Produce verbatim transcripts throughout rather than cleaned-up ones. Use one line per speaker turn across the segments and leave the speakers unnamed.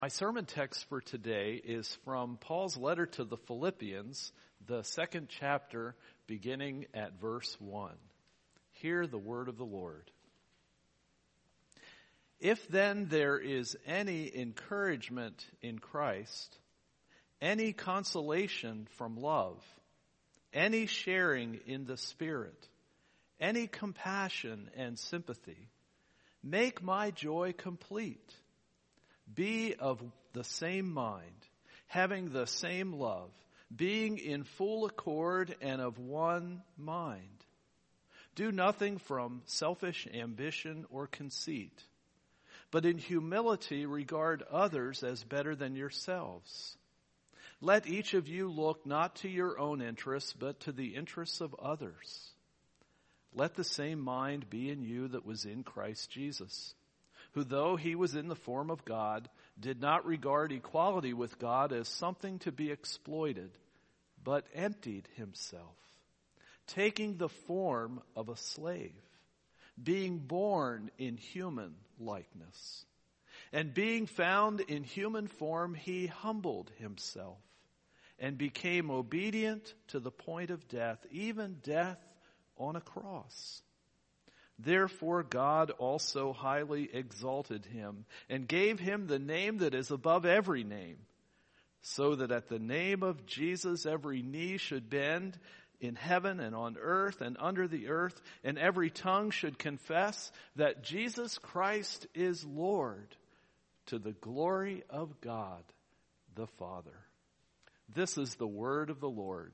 My sermon text for today is from Paul's letter to the Philippians, the second chapter, beginning at verse one. Hear the word of the Lord. If then there is any encouragement in Christ, any consolation from love, any sharing in the Spirit, any compassion and sympathy, make my joy complete. Be of the same mind, having the same love, being in full accord and of one mind. Do nothing from selfish ambition or conceit, but in humility regard others as better than yourselves. Let each of you look not to your own interests, but to the interests of others. Let the same mind be in you that was in Christ Jesus, who though he was in the form of God, did not regard equality with God as something to be exploited, but emptied himself, taking the form of a slave, being born in human likeness. And being found in human form, he humbled himself and became obedient to the point of death, even death on a cross. Therefore God also highly exalted him and gave him the name that is above every name, so that at the name of Jesus every knee should bend in heaven and on earth and under the earth, and every tongue should confess that Jesus Christ is Lord, to the glory of God the Father. This is the word of the Lord.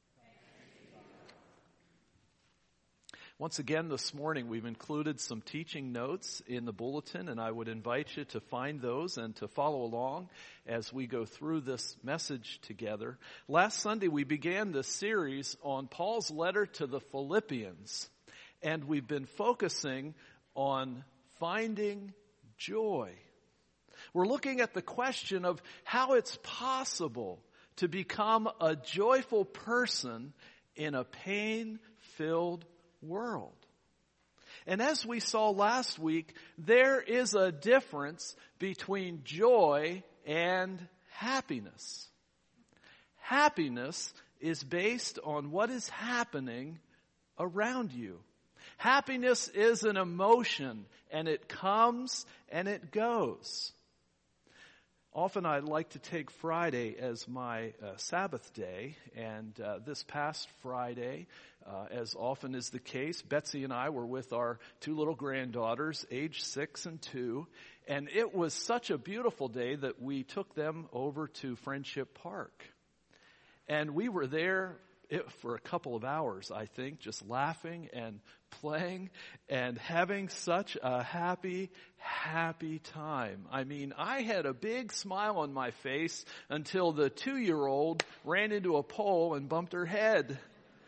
Once again this morning we've included some teaching notes in the bulletin, and I would invite you to find those and to follow along as we go through this message together. Last Sunday we began this series on Paul's letter to the Philippians, and we've been focusing on finding joy. We're looking at the question of how it's possible to become a joyful person in a pain-filled world. And as we saw last week, there is a difference between joy and happiness. Happiness is based on what is happening around you. Happiness is an emotion, and it comes and it goes. Often I like to take Friday as my uh, Sabbath day, and uh, this past Friday, uh, as often is the case, Betsy and I were with our two little granddaughters, age six and two, and it was such a beautiful day that we took them over to Friendship Park. And we were there It, for a couple of hours, I think, just laughing and playing and having such a happy, happy time. I mean, I had a big smile on my face until the two-year-old ran into a pole and bumped her head.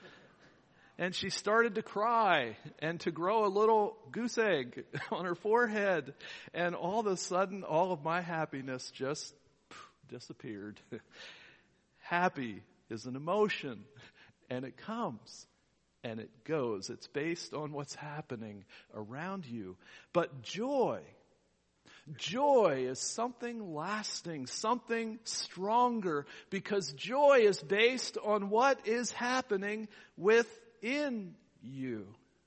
And she started to cry and to grow a little goose egg on her forehead. And all of a sudden, all of my happiness just disappeared. Happy is an emotion, and it comes and it goes. It's based on what's happening around you. But joy, joy is something lasting, something stronger, because joy is based on what is happening within you.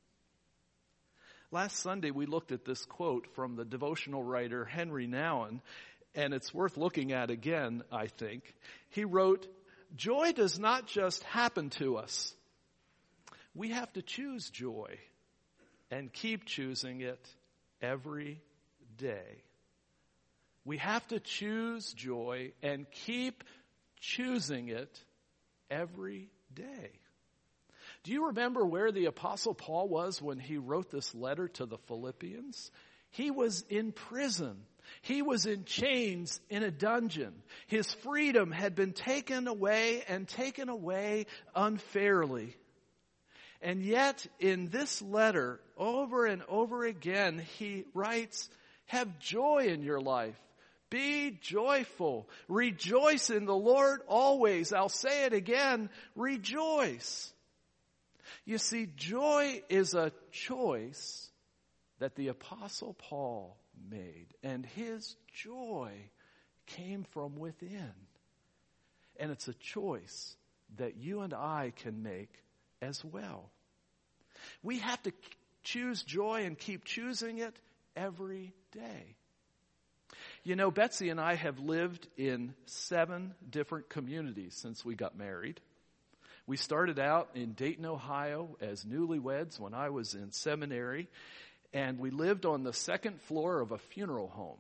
Last Sunday we looked at this quote from the devotional writer Henry Nouwen, and it's worth looking at again, I think. He wrote, "Joy does not just happen to us. We have to choose joy and keep choosing it every day." We have to choose joy and keep choosing it every day. Do you remember where the Apostle Paul was when he wrote this letter to the Philippians? He was in prison. He was in chains in a dungeon. His freedom had been taken away and taken away unfairly. And yet, in this letter, over and over again, he writes, have joy in your life. Be joyful. Rejoice in the Lord always. I'll say it again, rejoice. You see, joy is a choice that the Apostle Paul made, and his joy came from within. And it's a choice that you and I can make as well. We have to choose joy and keep choosing it every day. You know, Betsy and I have lived in seven different communities since we got married. We started out in Dayton, Ohio as newlyweds when I was in seminary, and we lived on the second floor of a funeral home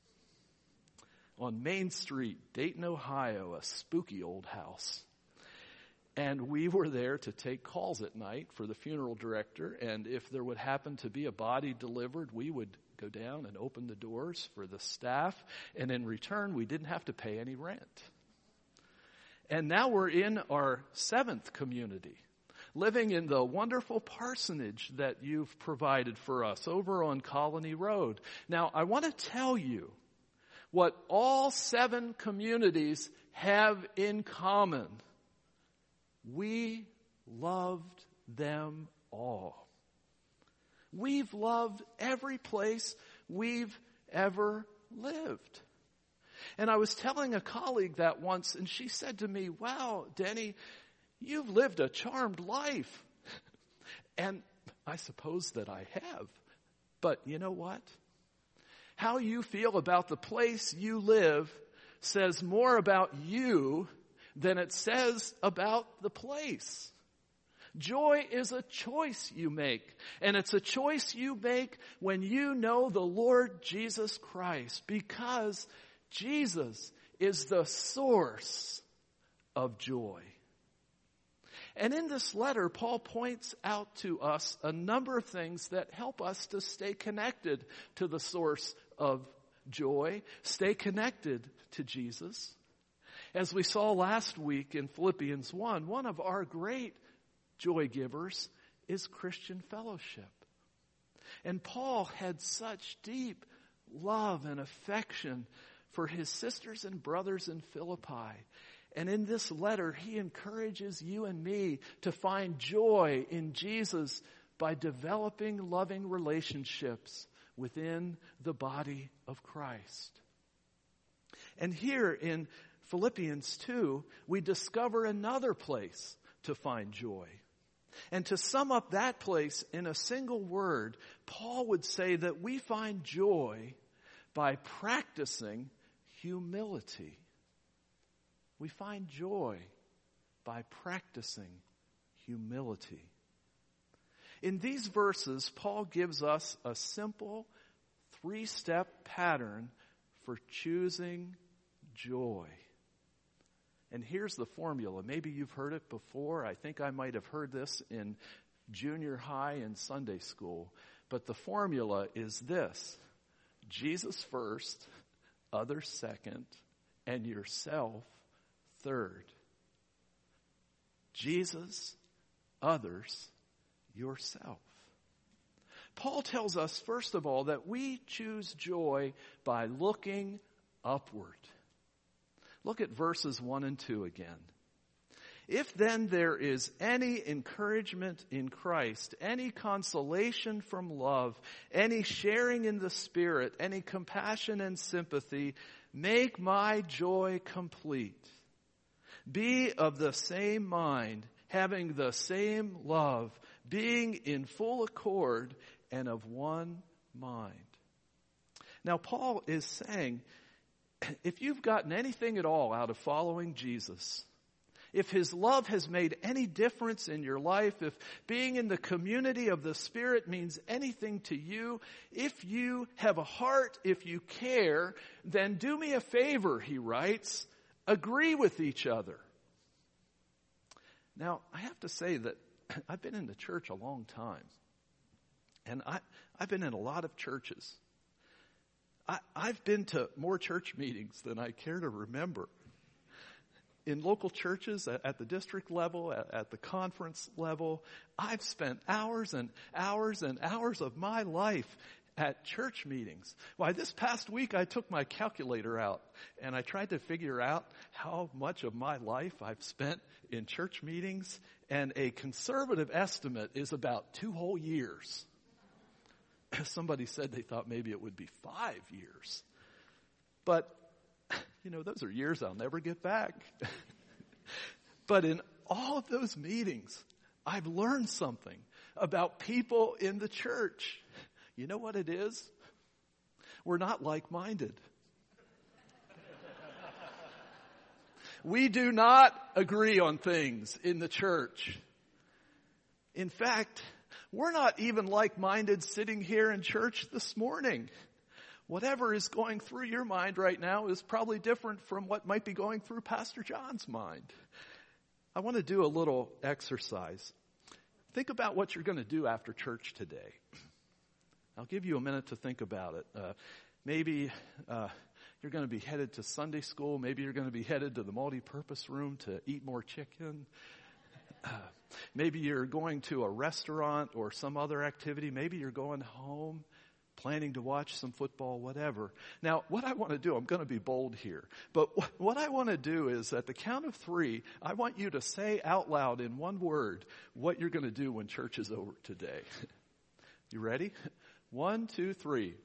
on Main Street, Dayton, Ohio, a spooky old house. And we were there to take calls at night for the funeral director, and if there would happen to be a body delivered, we would go down and open the doors for the staff, and in return, we didn't have to pay any rent. And now we're in our seventh community, living in the wonderful parsonage that you've provided for us over on Colony Road. Now, I want to tell you what all seven communities have in common. We loved them all. We've loved every place we've ever lived. And I was telling a colleague that once, and she said to me, "Wow, Denny, you've lived a charmed life." And I suppose that I have. But you know what? How you feel about the place you live says more about you than it says about the place. Joy is a choice you make, and it's a choice you make when you know the Lord Jesus Christ, because Jesus is the source of joy. And in this letter, Paul points out to us a number of things that help us to stay connected to the source of joy, stay connected to Jesus. As we saw last week in Philippians one, one of our great joy givers is Christian fellowship. And Paul had such deep love and affection for his sisters and brothers in Philippi. And in this letter, he encourages you and me to find joy in Jesus by developing loving relationships within the body of Christ. And here in Philippians two, we discover another place to find joy. And to sum up that place in a single word, Paul would say that we find joy by practicing humility. We find joy by practicing humility. In these verses, Paul gives us a simple three-step pattern for choosing joy. And here's the formula. Maybe you've heard it before. I think I might have heard this in junior high and Sunday school. But the formula is this: Jesus first, others second, and yourself third. Jesus, others, yourself. Paul tells us, first of all, that we choose joy by looking upward. Look at verses one and two again. If then there is any encouragement in Christ, any consolation from love, any sharing in the Spirit, any compassion and sympathy, make my joy complete. Be of the same mind, having the same love, being in full accord and of one mind. Now, Paul is saying, if you've gotten anything at all out of following Jesus, if his love has made any difference in your life, if being in the community of the Spirit means anything to you, if you have a heart, if you care, then do me a favor, he writes, agree with each other. Now, I have to say that I've been in the church a long time, and I, I've been in a lot of churches. I, I've been to more church meetings than I care to remember. In local churches, at, at the district level, at, at the conference level, I've spent hours and hours and hours of my life at church meetings. Why, this past week I took my calculator out and I tried to figure out how much of my life I've spent in church meetings, and a conservative estimate is about two whole years. Somebody said they thought maybe it would be five years. But You know, those are years I'll never get back. But in all of those meetings, I've learned something about people in the church. You know what it is? We're not like-minded. We do not agree on things in the church. In fact, we're not even like-minded sitting here in church this morning. Whatever is going through your mind right now is probably different from what might be going through Pastor John's mind. I want to do a little exercise. Think about what you're going to do after church today. I'll give you a minute to think about it. Uh, maybe uh, you're going to be headed to Sunday school. Maybe you're going to be headed to the multi-purpose room to eat more chicken. Uh, maybe you're going to a restaurant or some other activity. Maybe you're going home, planning to watch some football, whatever. Now, what I want to do, I'm going to be bold here, but wh- what I want to do is at the count of three, I want you to say out loud in one word what you're going to do when church is over today. You ready? One, two, three.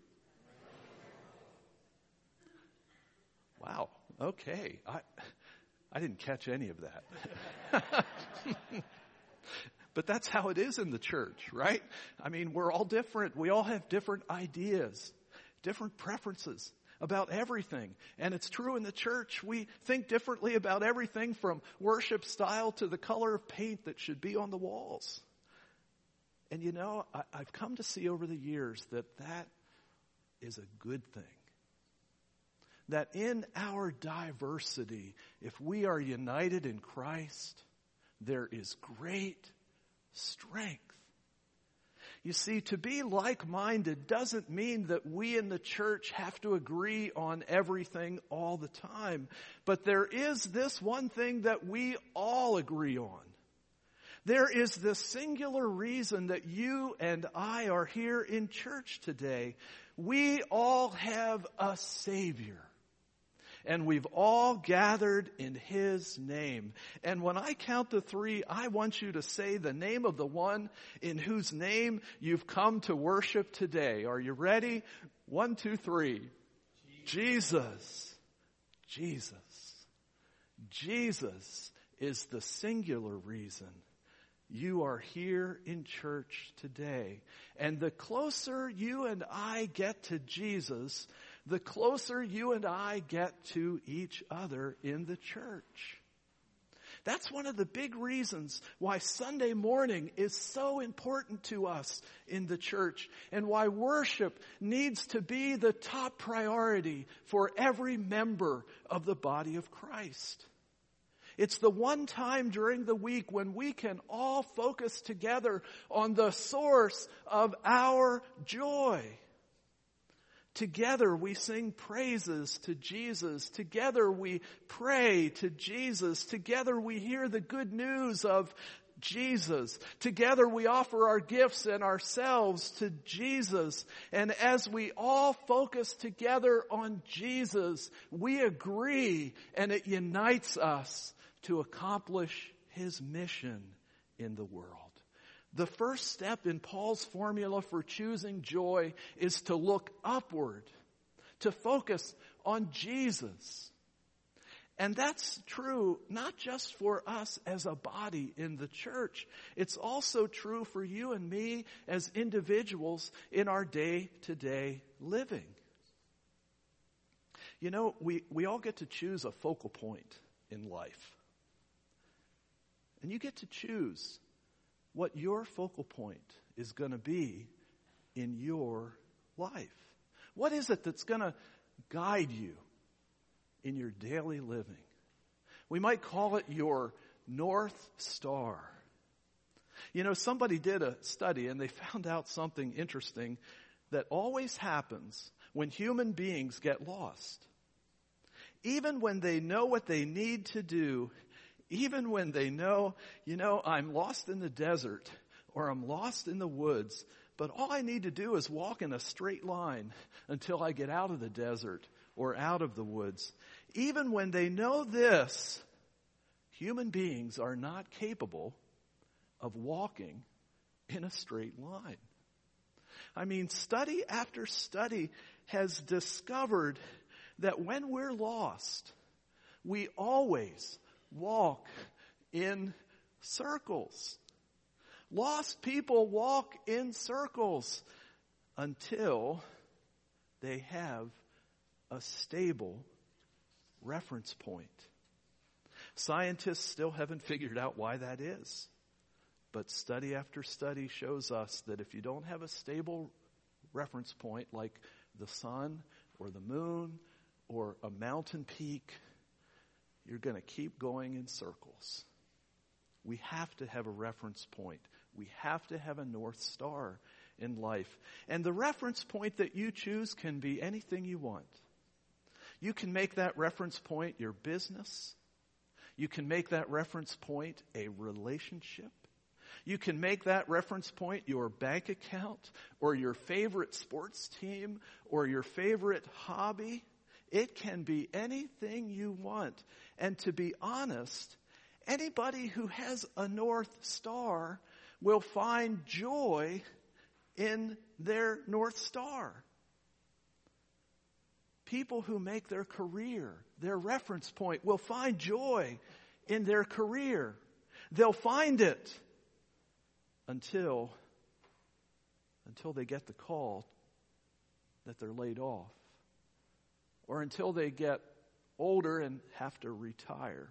Wow. Okay. I I didn't catch any of that. But that's how it is in the church, right? I mean, we're all different. We all have different ideas, different preferences about everything. And it's true in the church. We think differently about everything from worship style to the color of paint that should be on the walls. And you know, I, I've come to see over the years that that is a good thing. That in our diversity, if we are united in Christ, there is great strength. You see, to be like-minded doesn't mean that we in the church have to agree on everything all the time. But there is this one thing that we all agree on. There is this singular reason that you and I are here in church today. We all have a Savior. And we've all gathered in His name. And when I count to three, I want you to say the name of the one in whose name you've come to worship today. Are you ready? One, two, three. Jesus. Jesus. Jesus is the singular reason you are here in church today. And the closer you and I get to Jesus, the closer you and I get to each other in the church. That's one of the big reasons why Sunday morning is so important to us in the church and why worship needs to be the top priority for every member of the body of Christ. It's the one time during the week when we can all focus together on the source of our joy. Together we sing praises to Jesus. Together we pray to Jesus. Together we hear the good news of Jesus. Together we offer our gifts and ourselves to Jesus. And as we all focus together on Jesus, we agree and it unites us to accomplish His mission in the world. The first step in Paul's formula for choosing joy is to look upward, to focus on Jesus. And that's true not just for us as a body in the church. It's also true for you and me as individuals in our day-to-day living. You know, we, we all get to choose a focal point in life. And you get to choose what your focal point is going to be in your life. What is it that's going to guide you in your daily living? We might call it your North Star. You know, somebody did a study and they found out something interesting that always happens when human beings get lost. Even when they know what they need to do, even when they know, you know, I'm lost in the desert or I'm lost in the woods, but all I need to do is walk in a straight line until I get out of the desert or out of the woods. Even when they know this, human beings are not capable of walking in a straight line. I mean, study after study has discovered that when we're lost, we always walk in circles. Lost people walk in circles until they have a stable reference point. Scientists still haven't figured out why that is. But study after study shows us that if you don't have a stable reference point like the sun or the moon or a mountain peak, you're going to keep going in circles. We have to have a reference point. We have to have a North Star in life. And the reference point that you choose can be anything you want. You can make that reference point your business. You can make that reference point a relationship. You can make that reference point your bank account or your favorite sports team or your favorite hobby. It can be anything you want. And to be honest, anybody who has a North Star will find joy in their North Star. People who make their career their reference point will find joy in their career. They'll find it until, until they get the call that they're laid off, or until they get older and have to retire.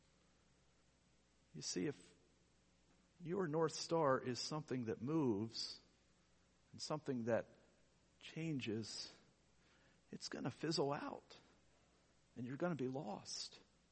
You see, if your North Star is something that moves and something that changes, it's going to fizzle out and you're going to be lost.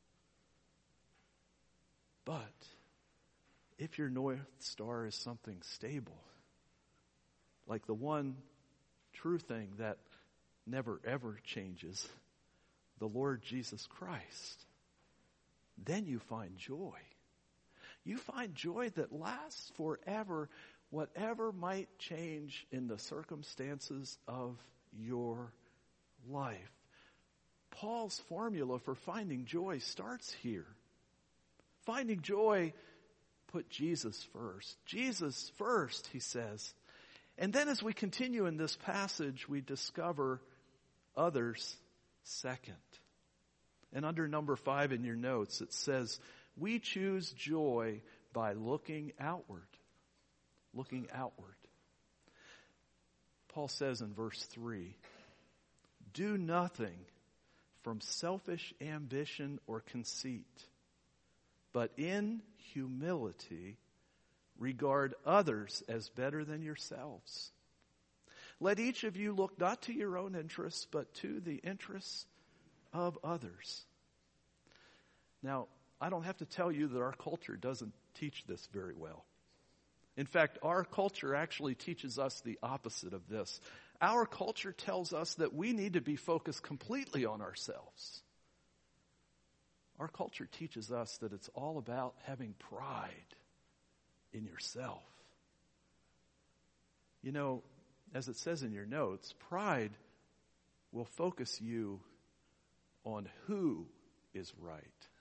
But if your North Star is something stable, like the one true thing that never ever changes, the Lord Jesus Christ, then you find joy. You find joy that lasts forever, whatever might change in the circumstances of your life. Paul's formula for finding joy starts here. Finding joy, put Jesus first. Jesus first, he says. And then as we continue in this passage, we discover others second. And under number five in your notes, it says, we choose joy by looking outward. Looking outward. Paul says in verse three, do nothing from selfish ambition or conceit, but in humility regard others as better than yourselves. Let each of you look not to your own interests, but to the interests of others. Now, I don't have to tell you that our culture doesn't teach this very well. In fact, our culture actually teaches us the opposite of this. Our culture tells us that we need to be focused completely on ourselves. Our culture teaches us that it's all about having pride in yourself. You know, as it says in your notes, pride will focus you on who is right.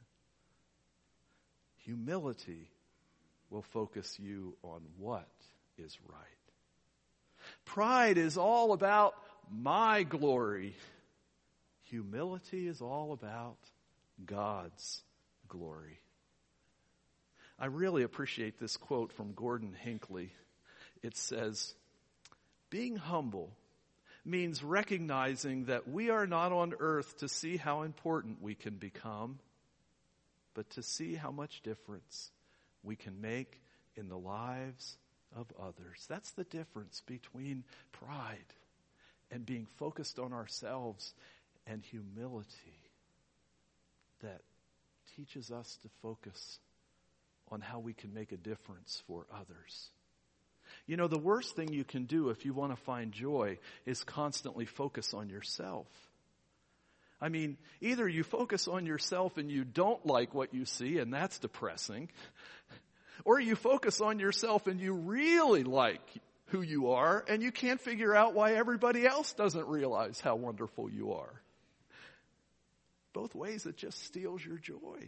Humility will focus you on what is right. Pride is all about my glory. Humility is all about God's glory. I really appreciate this quote from Gordon Hinckley. It says, being humble means recognizing that we are not on earth to see how important we can become, but to see how much difference we can make in the lives of others. That's the difference between pride and being focused on ourselves and humility that teaches us to focus on how we can make a difference for others. You know, the worst thing you can do if you want to find joy is constantly focus on yourself. I mean, either you focus on yourself and you don't like what you see, and that's depressing, or you focus on yourself and you really like who you are, and you can't figure out why everybody else doesn't realize how wonderful you are. Both ways, it just steals your joy.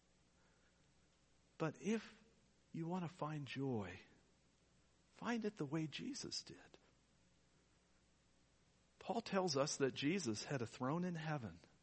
But if you want to find joy, find it the way Jesus did. Paul tells us that Jesus had a throne in heaven,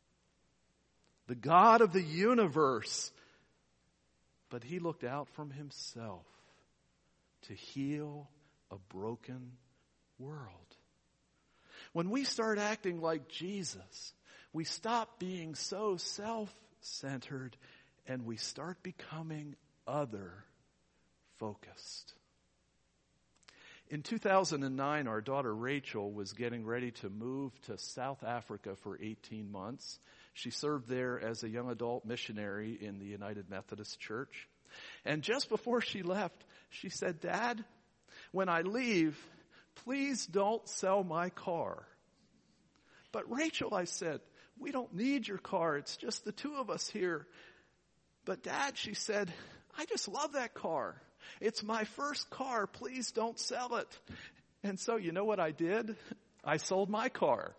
the God of the universe. But he looked out from himself to heal a broken world. When we start acting like Jesus, we stop being so self-centered and we start becoming other-focused. In two thousand nine, our daughter Rachel was getting ready to move to South Africa for eighteen months. She served there as a young adult missionary in the United Methodist Church. And just before she left, she said, "Dad, when I leave, please don't sell my car." "But Rachel," I said, "we don't need your car. It's just the two of us here." "But Dad," she said, "I just love that car. It's my first car. Please don't sell it." And so you know what I did? I sold my car.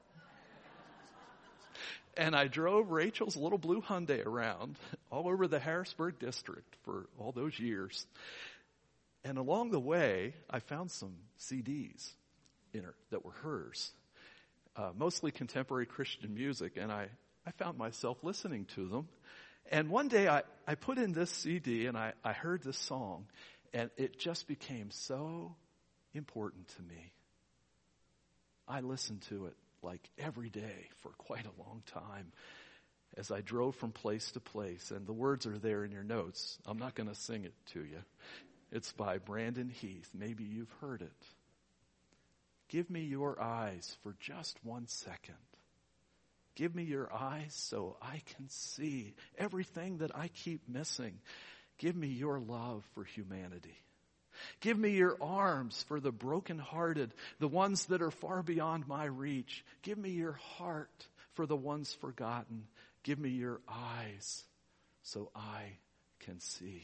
And I drove Rachel's little blue Hyundai around all over the Harrisburg district for all those years. And along the way, I found some C Ds in her that were hers, uh, mostly contemporary Christian music. And I, I found myself listening to them. And one day I, I put in this C D and I, I heard this song, and it just became so important to me. I listened to it like every day for quite a long time as I drove from place to place. And the words are there in your notes. I'm not going to sing it to you. It's by Brandon Heath. Maybe you've heard it. "Give me your eyes for just one second. Give me your eyes so I can see everything that I keep missing. Give me your love for humanity. Give me your arms for the brokenhearted, the ones that are far beyond my reach. Give me your heart for the ones forgotten. Give me your eyes so I can see."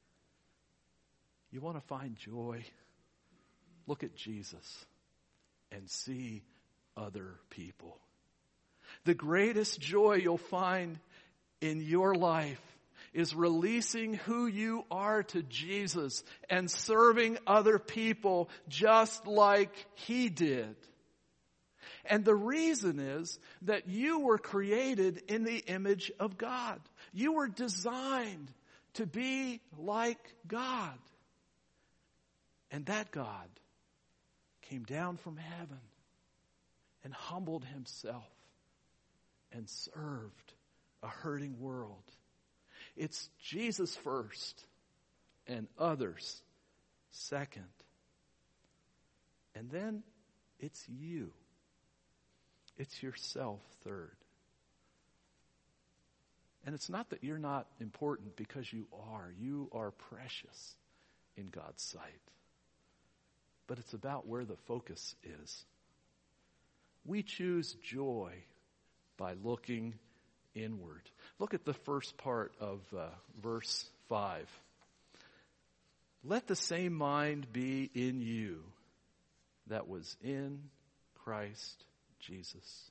You want to find joy? Look at Jesus and see other people. The greatest joy you'll find in your life is releasing who you are to Jesus and serving other people just like he did. And the reason is that you were created in the image of God. You were designed to be like God. And that God came down from heaven and humbled himself and served a hurting world. It's Jesus first and others second. And then it's you. It's yourself third. And it's not that you're not important, because you are. You are precious in God's sight. But it's about where the focus is. We choose joy by looking inward. Look at the first part of uh, verse five. "Let the same mind be in you that was in Christ Jesus."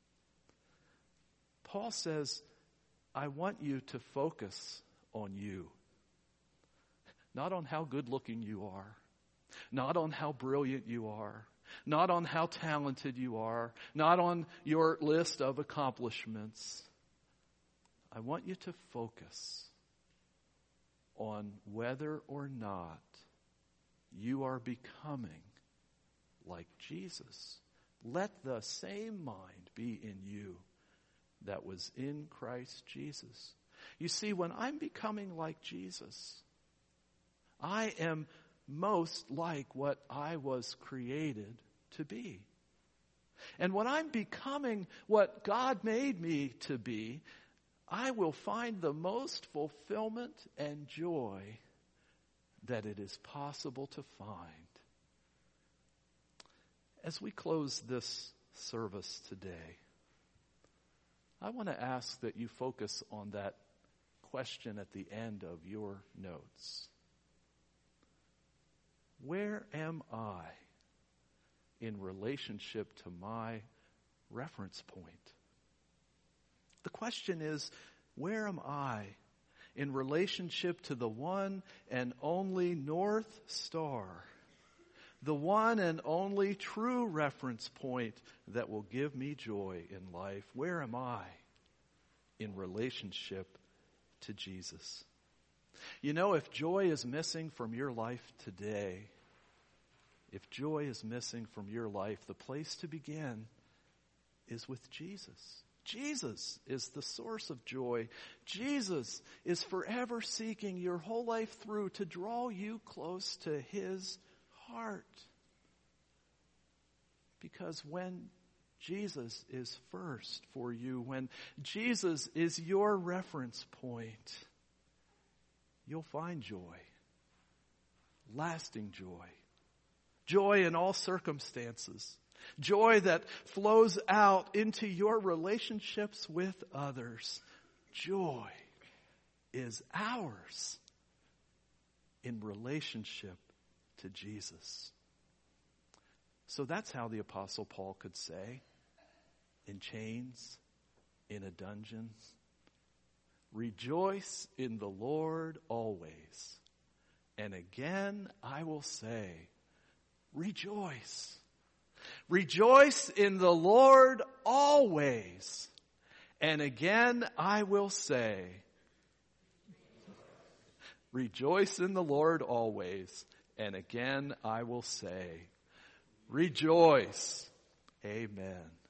Paul says, I want you to focus on you. Not on how good looking you are. Not on how brilliant you are. Not on how talented you are. Not on your list of accomplishments. I want you to focus on whether or not you are becoming like Jesus. Let the same mind be in you that was in Christ Jesus. You see, when I'm becoming like Jesus, I am most like what I was created to be. And when I'm becoming what God made me to be, I will find the most fulfillment and joy that it is possible to find. As we close this service today, I want to ask that you focus on that question at the end of your notes. Where am I in relationship to my reference point? The question is, where am I in relationship to the one and only North Star, the one and only true reference point that will give me joy in life? Where am I? in relationship to Jesus. You know, if joy is missing from your life today, if joy is missing from your life, the place to begin is with Jesus. Jesus is the source of joy. Jesus is forever seeking your whole life through to draw you close to his heart. Because when Jesus is first for you, when Jesus is your reference point, you'll find joy, lasting joy, joy in all circumstances, joy that flows out into your relationships with others. Joy is ours in relationship to Jesus. So that's how the Apostle Paul could say, in chains, in a dungeon, rejoice in the Lord always. And again, I will say, rejoice. Rejoice in the Lord always. And again, I will say, rejoice in the Lord always. And again, I will say, rejoice. Amen.